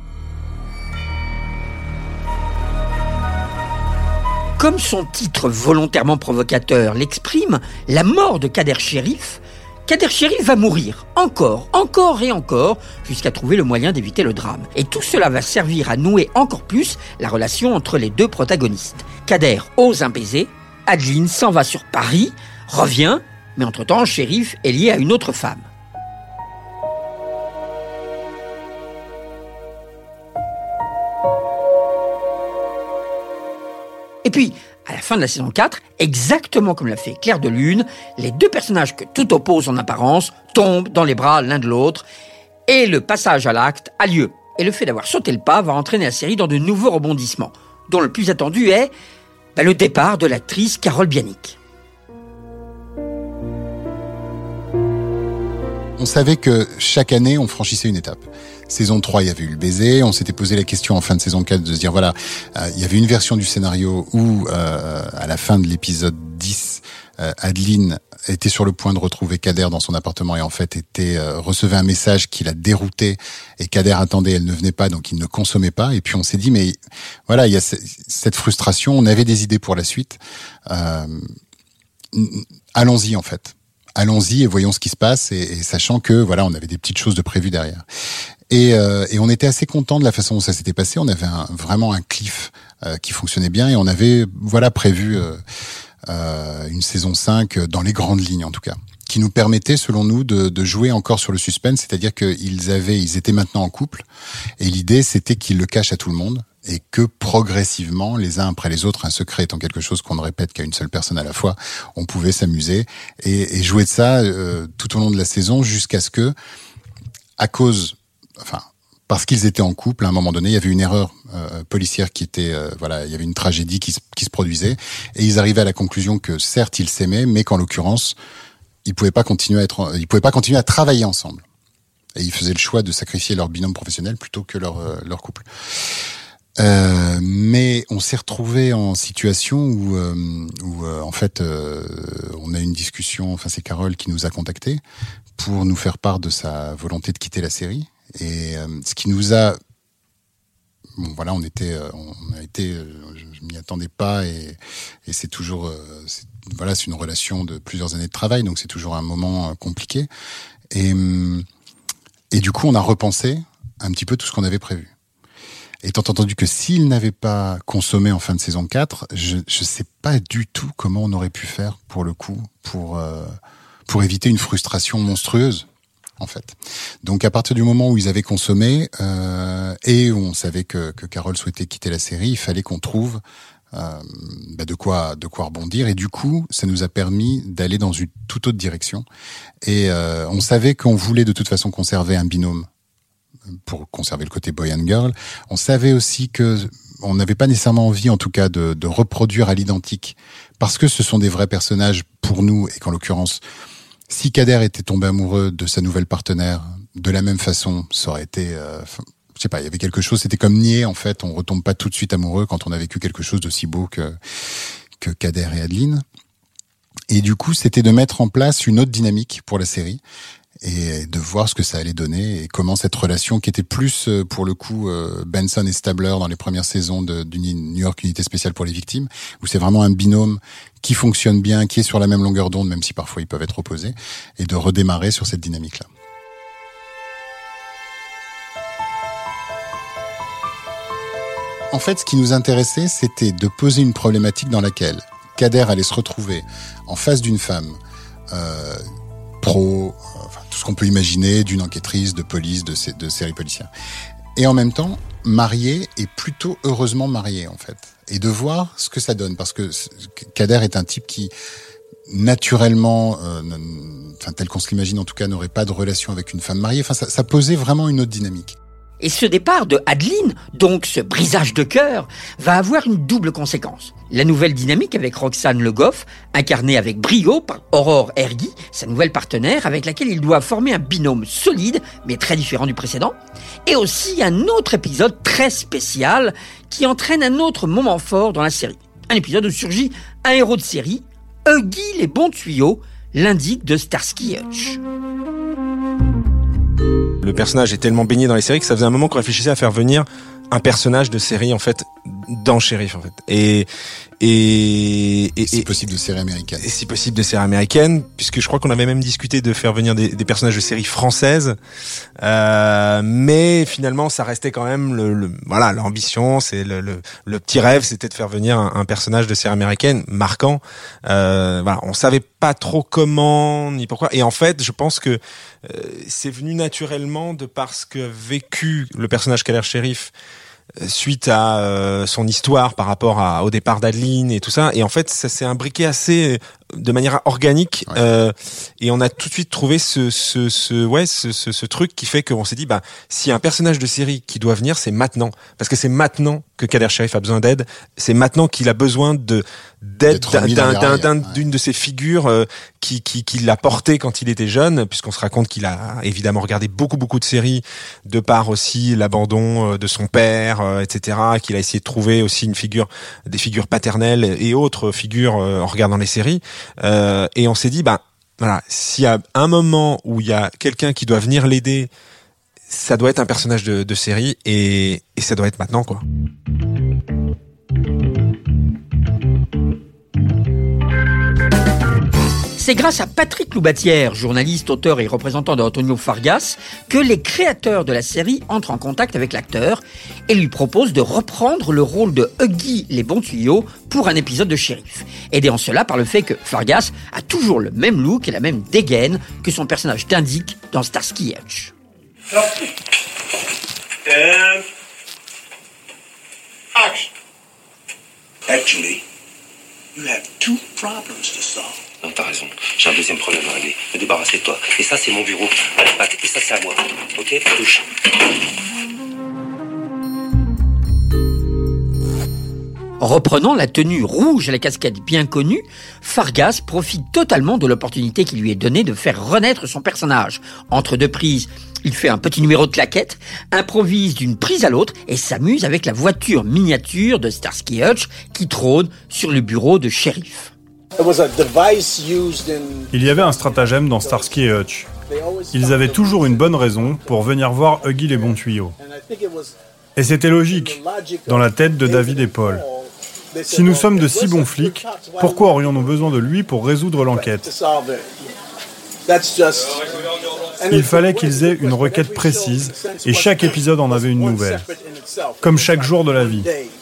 Comme son titre volontairement provocateur l'exprime, la mort de Kader Chérif, Kader Chérif va mourir, encore, encore et encore, jusqu'à trouver le moyen d'éviter le drame. Et tout cela va servir à nouer encore plus la relation entre les deux protagonistes. Kader ose un baiser, Adeline s'en va sur Paris, revient, mais entre-temps, Chérif est lié à une autre femme. Et puis, à la fin de la saison quatre, exactement comme l'a fait Clair de Lune, les deux personnages que tout oppose en apparence tombent dans les bras l'un de l'autre et le passage à l'acte a lieu. Et le fait d'avoir sauté le pas va entraîner la série dans de nouveaux rebondissements, dont le plus attendu est bah, le départ de l'actrice Carole Bianic. On savait que chaque année, on franchissait une étape. Saison trois, il y avait eu le baiser. On s'était posé la question en fin de saison quatre de se dire, voilà, euh, il y avait une version du scénario où, euh, à la fin de l'épisode dix, euh, Adeline était sur le point de retrouver Kader dans son appartement et en fait était euh, recevait un message qui la déroutait et Kader attendait, elle ne venait pas, donc il ne consommait pas. Et puis on s'est dit, mais voilà, il y a c- cette frustration. On avait des idées pour la suite. Euh, allons-y en fait. Allons-y et voyons ce qui se passe, et, et sachant que voilà, on avait des petites choses de prévues derrière. Et, euh, et on était assez content de la façon dont ça s'était passé. On avait un, vraiment un cliff euh, qui fonctionnait bien, et on avait voilà prévu euh, euh, une saison cinq dans les grandes lignes en tout cas, qui nous permettait, selon nous, de, de jouer encore sur le suspense, c'est-à-dire qu'ils avaient, ils étaient maintenant en couple, et l'idée c'était qu'ils le cachent à tout le monde. Et que progressivement, les uns après les autres, un secret étant quelque chose qu'on ne répète qu'à une seule personne à la fois, on pouvait s'amuser et, et jouer de ça euh, tout au long de la saison jusqu'à ce que, à cause, enfin, parce qu'ils étaient en couple, à un moment donné, il y avait une erreur euh, policière qui était, euh, voilà, il y avait une tragédie qui, qui se produisait, et ils arrivaient à la conclusion que certes ils s'aimaient, mais qu'en l'occurrence, ils pouvaient pas continuer à être, ils pouvaient pas continuer à travailler ensemble, et ils faisaient le choix de sacrifier leur binôme professionnel plutôt que leur euh, leur couple. Euh, mais on s'est retrouvé en situation où, euh, où euh, en fait, euh, on a eu une discussion. Enfin, c'est Carole qui nous a contactés pour nous faire part de sa volonté de quitter la série. Et euh, ce qui nous a, bon, voilà, on était, euh, on a été, euh, je, je m'y attendais pas, et, et c'est toujours, euh, c'est, voilà, c'est une relation de plusieurs années de travail, donc c'est toujours un moment euh, compliqué. Et et du coup, on a repensé un petit peu tout ce qu'on avait prévu. Étant entendu que s'il n'avait pas consommé en fin de saison quatre, je ne sais pas du tout comment on aurait pu faire pour le coup, pour euh, pour éviter une frustration monstrueuse, en fait. Donc à partir du moment où ils avaient consommé, euh, et où on savait que, que Carole souhaitait quitter la série, il fallait qu'on trouve euh, bah de quoi de quoi rebondir. Et du coup, ça nous a permis d'aller dans une toute autre direction. Et euh, on savait qu'on voulait de toute façon conserver un binôme, pour conserver le côté boy and girl. On savait aussi que on n'avait pas nécessairement envie, en tout cas, de, de reproduire à l'identique, parce que ce sont des vrais personnages pour nous, et qu'en l'occurrence, si Kader était tombé amoureux de sa nouvelle partenaire de la même façon, ça aurait été, euh, je sais pas, il y avait quelque chose, c'était comme nier, en fait, on retombe pas tout de suite amoureux quand on a vécu quelque chose d'aussi beau que que Kader et Adeline. Et du coup, c'était de mettre en place une autre dynamique pour la série. et de voir ce que ça allait donner et comment cette relation qui était plus pour le coup Benson et Stabler dans les premières saisons de, du New York Unité spéciale pour les victimes, où c'est vraiment un binôme qui fonctionne bien, qui est sur la même longueur d'onde, même si parfois ils peuvent être opposés, et de redémarrer sur cette dynamique-là. En fait, ce qui nous intéressait, c'était de poser une problématique dans laquelle Kader allait se retrouver en face d'une femme euh, pro, enfin, tout ce qu'on peut imaginer, d'une enquêtrice, de police, de, de série policière. Et en même temps, mariée et plutôt heureusement mariée, en fait. Et de voir ce que ça donne. Parce que Kader est un type qui, naturellement, euh, enfin, tel qu'on se l'imagine en tout cas, n'aurait pas de relation avec une femme mariée. Enfin, ça, ça posait vraiment une autre dynamique. Et ce départ de Adeline, donc ce brisage de cœur, va avoir une double conséquence. La nouvelle dynamique avec Roxane Le Goff, incarnée avec brio par Aurore Hergy, sa nouvelle partenaire avec laquelle il doit former un binôme solide, mais très différent du précédent. Et aussi un autre épisode très spécial qui entraîne un autre moment fort dans la série. Un épisode où surgit un héros de série, Huggy les bons tuyaux, l'indique de Starsky et Hutch. Le personnage est tellement baigné dans les séries que ça faisait un moment qu'on réfléchissait à faire venir un personnage de série en fait dans Shérif en fait et et, et, et si et, possible de série américaine et si possible de série américaine puisque je crois qu'on avait même discuté de faire venir des, des personnages de séries françaises euh, mais finalement ça restait quand même le, le voilà l'ambition c'est le, le le petit rêve c'était de faire venir un, un personnage de série américaine marquant euh, voilà on savait pas trop comment ni pourquoi et en fait je pense que euh, c'est venu naturellement de parce que vécu le personnage Kader Shérif suite à euh, son histoire par rapport à, au départ d'Adeline et tout ça et en fait ça s'est imbriqué assez de manière organique ouais. euh, et on a tout de suite trouvé ce ce ce ouais ce ce, ce truc qui fait qu'on s'est dit bah s'il y a un personnage de série qui doit venir c'est maintenant parce que c'est maintenant que Kader Shérif a besoin d'aide c'est maintenant qu'il a besoin de d'aide d'un, d'un, d'un, ouais. d'une de ces figures euh, qui qui qui l'a porté quand il était jeune puisqu'on se raconte qu'il a évidemment regardé beaucoup beaucoup de séries de par aussi l'abandon de son père euh, et cetera qu'il a essayé de trouver aussi une figure des figures paternelles et autres figures euh, en regardant les séries Euh, et on s'est dit, bah voilà, s'il y a un moment où il y a quelqu'un qui doit venir l'aider, ça doit être un personnage de, de série et, et ça doit être maintenant, quoi. C'est grâce à Patrick Loubatière, journaliste, auteur et représentant d'Antonio Fargas, que les créateurs de la série entrent en contact avec l'acteur et lui proposent de reprendre le rôle de Huggy les bons tuyaux pour un épisode de Shérif, aidé en cela par le fait que Fargas a toujours le même look et la même dégaine que son personnage t'indique dans Starsky et Hutch. And action. Actually, you have two problems to solve. Non, t'as raison. J'ai un deuxième problème à régler. Me débarrasser de toi. Et ça, c'est mon bureau. Allez, Pat, et ça, c'est à moi. Ok, touche. Reprenant la tenue rouge et la casquette bien connue, Fargas profite totalement de l'opportunité qui lui est donnée de faire renaître son personnage. Entre deux prises, il fait un petit numéro de claquette, improvise d'une prise à l'autre et s'amuse avec la voiture miniature de Starsky et Hutch qui trône sur le bureau de Shérif. Il y avait un stratagème dans Starsky et Hutch. Ils avaient toujours une bonne raison pour venir voir Huggy les bons tuyaux. Et c'était logique, dans la tête de David et Paul. Si nous sommes de si bons flics, pourquoi aurions-nous besoin de lui pour résoudre l'enquête ? Il fallait qu'ils aient une requête précise, et chaque épisode en avait une nouvelle, comme chaque jour de la vie.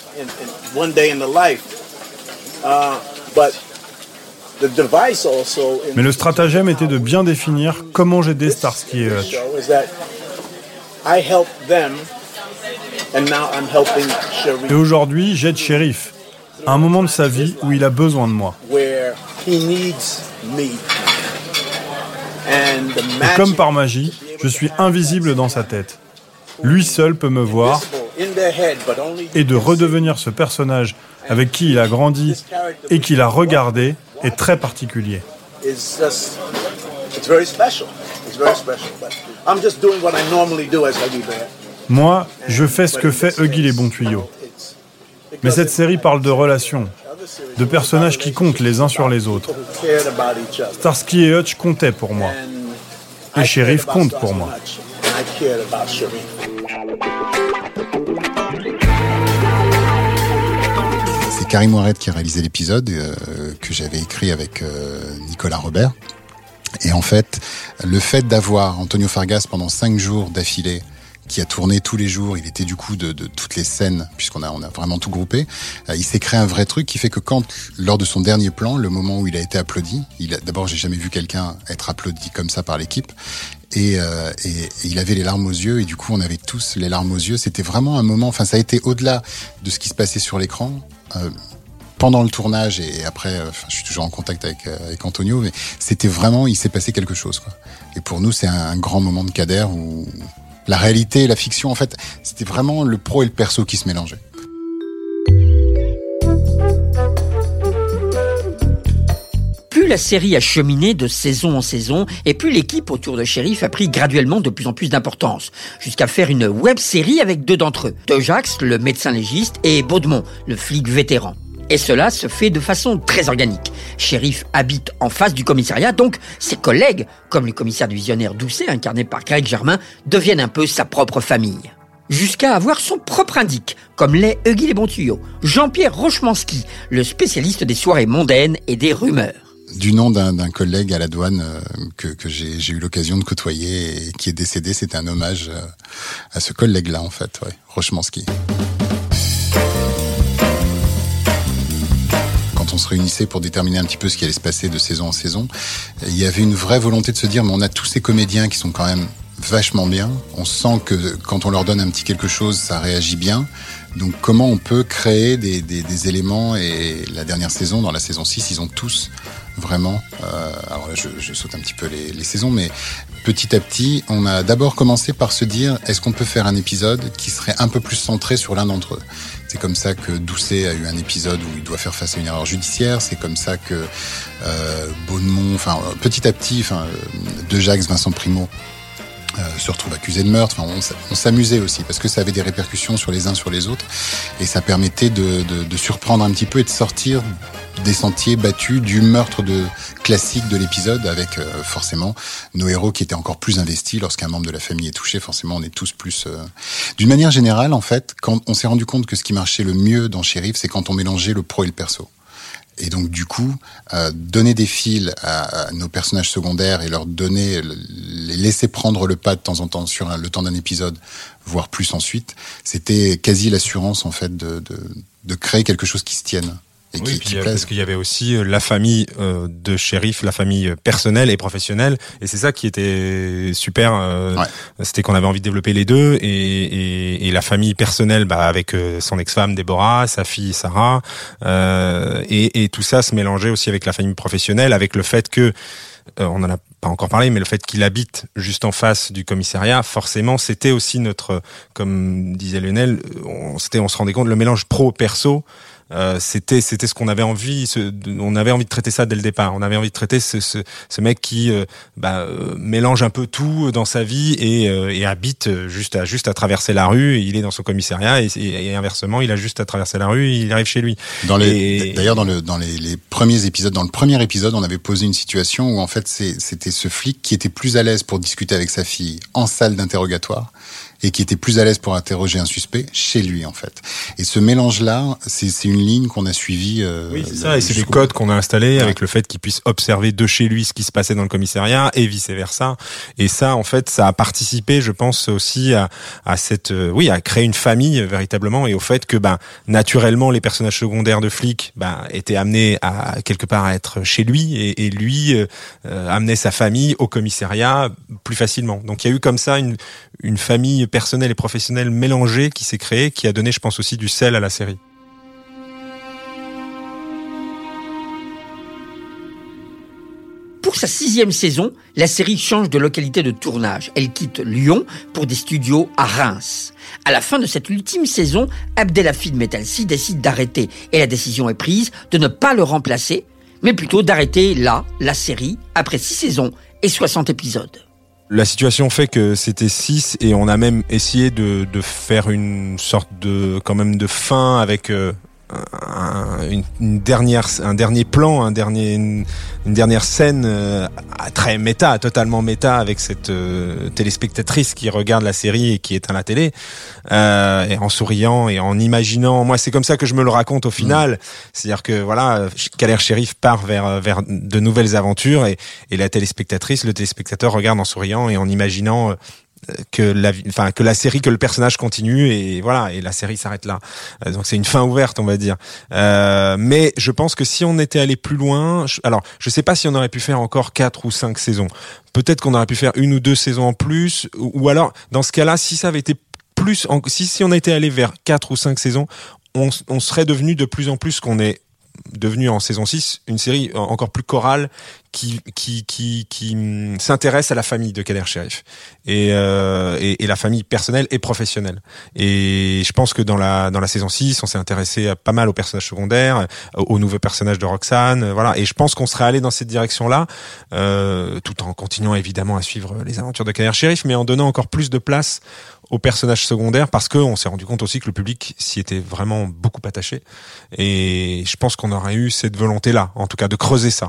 Mais le stratagème était de bien définir comment j'aidais Starsky et Hutch. Et aujourd'hui, j'aide Shérif, à un moment de sa vie où il a besoin de moi. Et comme par magie, je suis invisible dans sa tête. Lui seul peut me voir, et de redevenir ce personnage avec qui il a grandi et qu'il a regardé est très particulier. Moi, je fais ce que fait Huggy les bons tuyaux. Mais cette série parle de relations, de personnages qui comptent les uns sur les autres. Starsky et Hutch comptaient pour moi. Et Shérif compte pour moi. C'est Karim Ouared qui a réalisé l'épisode euh, que j'avais écrit avec euh, Nicolas Robert. Et en fait, le fait d'avoir Antonio Fargas pendant cinq jours d'affilée, qui a tourné tous les jours, il était du coup de, de toutes les scènes, puisqu'on a, on a vraiment tout groupé, euh, il s'est créé un vrai truc qui fait que quand, lors de son dernier plan, le moment où il a été applaudi, il a, d'abord j'ai jamais vu quelqu'un être applaudi comme ça par l'équipe, et, euh, et, et il avait les larmes aux yeux, et du coup on avait tous les larmes aux yeux, c'était vraiment un moment, enfin ça a été au-delà de ce qui se passait sur l'écran, euh, pendant le tournage et après, enfin, je suis toujours en contact avec, avec Antonio, mais c'était vraiment, il s'est passé quelque chose, quoi. Et pour nous, c'est un, un grand moment de Kader où la réalité et la fiction, en fait, c'était vraiment le pro et le perso qui se mélangeaient. Plus la série a cheminé de saison en saison, et plus l'équipe autour de Shérif a pris graduellement de plus en plus d'importance, jusqu'à faire une web-série avec deux d'entre eux, Dejax, le médecin légiste, et Baudemont, le flic vétéran. Et cela se fait de façon très organique. Shérif habite en face du commissariat, donc ses collègues, comme le commissaire divisionnaire Doucet, incarné par Greg Germain, deviennent un peu sa propre famille. Jusqu'à avoir son propre indique, comme l'est Huggy les Bons Tuyaux, Jean-Pierre Rochemansky, le spécialiste des soirées mondaines et des rumeurs. Du nom d'un, d'un collègue à la douane euh, que, que j'ai, j'ai eu l'occasion de côtoyer et qui est décédé, c'était un hommage euh, à ce collègue-là, en fait, ouais, Rochemansky. Quand on se réunissait pour déterminer un petit peu ce qui allait se passer de saison en saison, il y avait une vraie volonté de se dire, mais on a tous ces comédiens qui sont quand même vachement bien. On sent que quand on leur donne un petit quelque chose, ça réagit bien. Donc comment on peut créer des, des, des éléments, et la dernière saison, dans la saison six, ils ont tous vraiment, euh, alors là je, je saute un petit peu les, les saisons, mais petit à petit, on a d'abord commencé par se dire, est-ce qu'on peut faire un épisode qui serait un peu plus centré sur l'un d'entre eux? C'est comme ça que Doucet a eu un épisode où il doit faire face à une erreur judiciaire. C'est comme ça que euh, Baudemont, enfin petit à petit, enfin Dejax, Vincent Primo euh, se retrouve accusé de meurtre. Enfin, on, on s'amusait aussi parce que ça avait des répercussions sur les uns sur les autres, et ça permettait de, de, de surprendre un petit peu et de sortir des sentiers battus du meurtre de classique de l'épisode, avec euh, forcément nos héros qui étaient encore plus investis. Lorsqu'un membre de la famille est touché, forcément on est tous plus euh... d'une manière générale, en fait, quand on s'est rendu compte que ce qui marchait le mieux dans Shérif, c'est quand on mélangeait le pro et le perso. Et donc du coup, euh, donner des fils à, à nos personnages secondaires et leur donner, les laisser prendre le pas de temps en temps sur un, le temps d'un épisode, voire plus ensuite, c'était quasi l'assurance en fait de, de, de créer quelque chose qui se tienne. Et oui, qui, puis, qui parce qu'il y avait aussi la famille euh, de Shérif, la famille personnelle et professionnelle, et c'est ça qui était super. Euh, ouais. C'était qu'on avait envie de développer les deux, et, et, et la famille personnelle, bah, avec euh, son ex-femme Déborah, sa fille Sarah, euh, et, et tout ça se mélangeait aussi avec la famille professionnelle, avec le fait que euh, on en a pas encore parlé, mais le fait qu'il habite juste en face du commissariat, forcément, c'était aussi notre, comme disait Lionel, on, c'était, on se rendait compte le mélange pro-perso. Euh, c'était c'était ce qu'on avait envie ce, on avait envie de traiter ça dès le départ. On avait envie de traiter ce ce, ce mec qui euh, bah, euh, mélange un peu tout dans sa vie et, euh, et habite juste à juste à traverser la rue, et il est dans son commissariat, et, et, et inversement, il a juste à traverser la rue et il arrive chez lui. Dans les et... d'ailleurs dans le dans les, les premiers épisodes, dans le premier épisode, on avait posé une situation où en fait c'est, c'était ce flic qui était plus à l'aise pour discuter avec sa fille en salle d'interrogatoire, et qui était plus à l'aise pour interroger un suspect chez lui, en fait. Et ce mélange-là, c'est, c'est une ligne qu'on a suivie. Euh, oui, c'est ça, et c'est des codes qu'on a installés, ouais, avec le fait qu'il puisse observer de chez lui ce qui se passait dans le commissariat, et vice-versa. Et ça, en fait, ça a participé, je pense, aussi à, à cette, euh, oui, à créer une famille, véritablement, et au fait que, ben, naturellement, les personnages secondaires de flics, ben, étaient amenés à, quelque part, à être chez lui, et, et lui, euh, amenait sa famille au commissariat plus facilement. Donc, il y a eu comme ça une, une famille personnelle et professionnelle mélangée qui s'est créée, qui a donné, je pense, aussi du sel à la série. Pour sa sixième saison, la série change de localité de tournage. Elle quitte Lyon pour des studios à Reims. À la fin de cette ultime saison, Abdelhafid Metalsi décide d'arrêter, et la décision est prise de ne pas le remplacer, mais plutôt d'arrêter là, la série, après six saisons et soixante épisodes. La situation fait que c'était six, et on a même essayé de, de faire une sorte de, quand même, de fin avec, euh, un, une, une dernière, un dernier plan, un dernier, une, une dernière scène euh, très méta, totalement méta, avec cette euh, téléspectatrice qui regarde la série et qui éteint la télé, euh, et en souriant et en imaginant. Moi, c'est comme ça que je me le raconte au final. Mmh. C'est-à-dire que voilà, Kader Chérif part vers vers de nouvelles aventures et, et la téléspectatrice, le téléspectateur regarde en souriant et en imaginant euh, que la, enfin que la série, que le personnage continue et voilà, et la série s'arrête là. Euh, donc c'est une fin ouverte, on va dire. Euh, mais je pense que si on était allé plus loin, je, alors je sais pas si on aurait pu faire encore quatre ou cinq saisons. Peut-être qu'on aurait pu faire une ou deux saisons en plus, ou, ou alors dans ce cas-là, si ça avait été plus, en, si si on était allé vers quatre ou cinq saisons, on, on serait devenu de plus en plus ce qu'on est devenu en saison six, une série encore plus chorale qui qui qui qui s'intéresse à la famille de Kader Chérif et, euh, et et la famille personnelle et professionnelle. Et je pense que dans la dans la saison six, on s'est intéressé à pas mal aux personnages secondaires, aux nouveaux personnages de Roxane, voilà. Et je pense qu'on serait allé dans cette direction-là, euh, tout en continuant évidemment à suivre les aventures de Kader Chérif, mais en donnant encore plus de place aux personnages secondaires, parce que on s'est rendu compte aussi que le public s'y était vraiment beaucoup attaché. Et je pense qu'on aurait eu cette volonté-là, en tout cas, de creuser ça.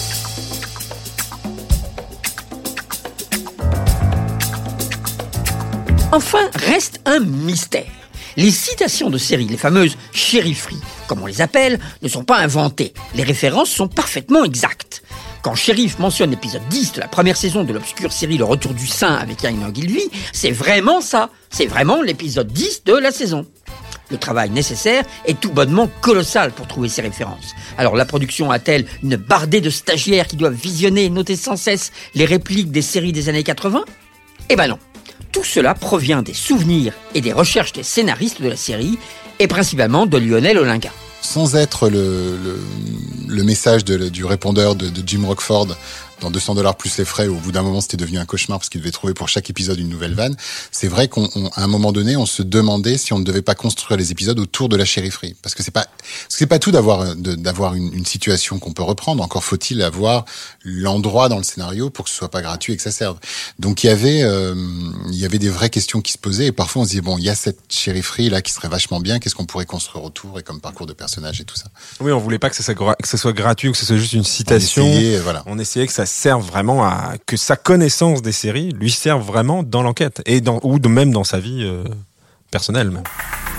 Enfin, reste un mystère. Les citations de séries, les fameuses chérifries, comme on les appelle, ne sont pas inventées. Les références sont parfaitement exactes. Quand Chérif mentionne l'épisode dix de la première saison de l'obscure série Le Retour du Saint avec Yann Ogilvy, c'est vraiment ça. C'est vraiment l'épisode dix de la saison. Le travail nécessaire est tout bonnement colossal pour trouver ces références. Alors la production a-t-elle une bardée de stagiaires qui doivent visionner et noter sans cesse les répliques des séries des années quatre-vingts ? Eh ben non. Tout cela provient des souvenirs et des recherches des scénaristes de la série, et principalement de Lionel Olinga. Sans être le, le, le message de, du répondeur de, de Jim Rockford dans deux cents dollars plus les frais, au bout d'un moment c'était devenu un cauchemar parce qu'il devait trouver pour chaque épisode une nouvelle vanne, c'est vrai qu'à un moment donné on se demandait si on ne devait pas construire les épisodes autour de la chérifferie, parce que c'est pas parce que c'est pas tout d'avoir de, d'avoir une, une situation qu'on peut reprendre, encore faut-il avoir l'endroit dans le scénario pour que ce soit pas gratuit et que ça serve. Donc il y avait euh, il y avait des vraies questions qui se posaient, et parfois on se disait bon, il y a cette chérifferie là qui serait vachement bien, qu'est-ce qu'on pourrait construire autour et comme parcours de personnage et tout ça. Oui, on voulait pas que ça soit, gra- que ça soit gratuit ou que ce soit juste une citation. On essayait, voilà. On essayait que ça serve vraiment à que sa connaissance des séries lui serve vraiment dans l'enquête et dans ou de même dans sa vie euh, personnelle même.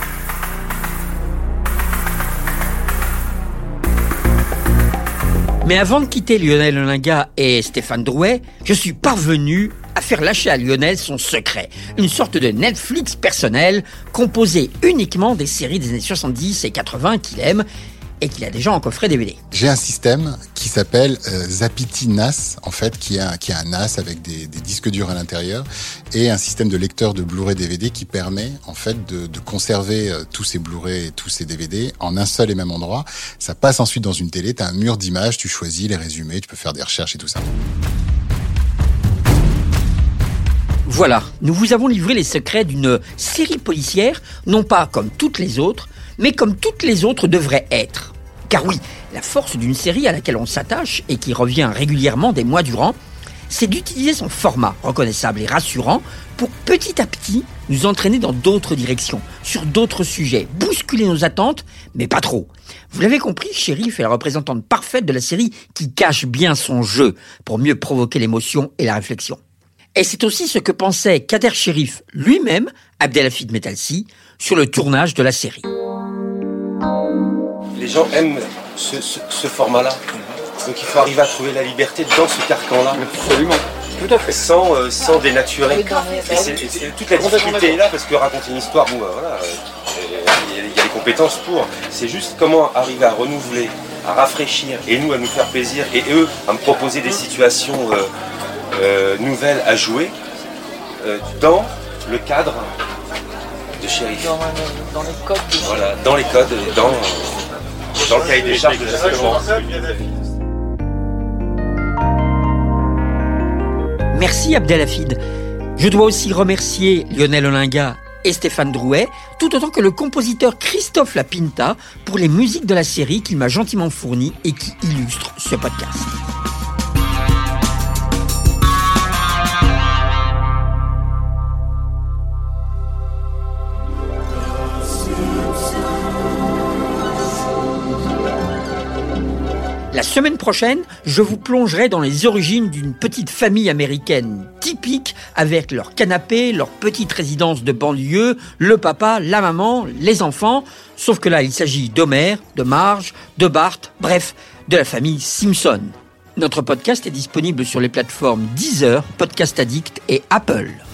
Mais avant de quitter Lionel Olinga et Stéphane Drouet, je suis parvenu à faire lâcher à Lionel son secret. Une sorte de Netflix personnel composé uniquement des séries des années soixante-dix et quatre-vingts qu'il aime et qu'il a déjà en coffret D V D. J'ai un système qui s'appelle euh, Zapiti N A S, en fait, qui a, qui a un N A S avec des, des disques durs à l'intérieur et un système de lecteur de Blu-ray D V D qui permet, en fait, de, de conserver euh, tous ces Blu-ray et tous ces D V D en un seul et même endroit. Ça passe ensuite dans une télé, t'as un mur d'images, tu choisis les résumés, tu peux faire des recherches et tout ça. Voilà, nous vous avons livré les secrets d'une série policière, non pas comme toutes les autres, mais comme toutes les autres devraient être. Car oui, la force d'une série à laquelle on s'attache et qui revient régulièrement des mois durant, c'est d'utiliser son format reconnaissable et rassurant pour petit à petit nous entraîner dans d'autres directions, sur d'autres sujets, bousculer nos attentes, mais pas trop. Vous l'avez compris, Chérif est la représentante parfaite de la série qui cache bien son jeu pour mieux provoquer l'émotion et la réflexion. Et c'est aussi ce que pensait Kader Chérif lui-même, Abdelhafid Metalsi, sur le tournage de la série. Les gens aiment ce, ce, ce format-là. Donc il faut arriver à trouver la liberté dans ce carcan-là. Absolument. Tout à fait. Sans, euh, sans dénaturer. Et c'est, et c'est toute la difficulté est là, parce que raconter une histoire, bon, ben, voilà, il euh, y, y a les compétences pour. C'est juste comment arriver à renouveler, à rafraîchir, et nous à nous faire plaisir, et eux à me proposer des situations euh, euh, nouvelles à jouer euh, dans le cadre de Chérif. Dans, dans les codes. De... Voilà, dans les codes, dans, dans le cahier des charges de la saison. Merci Abdelhafid. Je dois aussi remercier Lionel Olinga et Stéphane Drouet, tout autant que le compositeur Christophe Lapinta pour les musiques de la série qu'il m'a gentiment fournies et qui illustrent ce podcast. La semaine prochaine, je vous plongerai dans les origines d'une petite famille américaine typique avec leur canapé, leur petite résidence de banlieue, le papa, la maman, les enfants. Sauf que là, il s'agit d'Homer, de Marge, de Bart, bref, de la famille Simpson. Notre podcast est disponible sur les plateformes Deezer, Podcast Addict et Apple.